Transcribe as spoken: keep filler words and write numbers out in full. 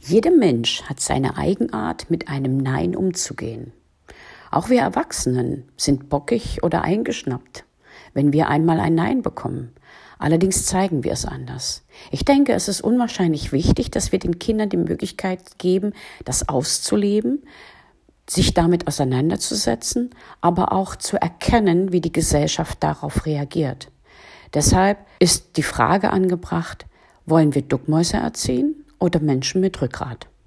Jeder Mensch hat seine Eigenart, mit einem Nein umzugehen. Auch wir Erwachsenen sind bockig oder eingeschnappt, wenn wir einmal ein Nein bekommen. Allerdings zeigen wir es anders. Ich denke, es ist unwahrscheinlich wichtig, dass wir den Kindern die Möglichkeit geben, das auszuleben, sich damit auseinanderzusetzen, aber auch zu erkennen, wie die Gesellschaft darauf reagiert. Deshalb ist die Frage angebracht, wollen wir Duckmäuser erziehen oder Menschen mit Rückgrat?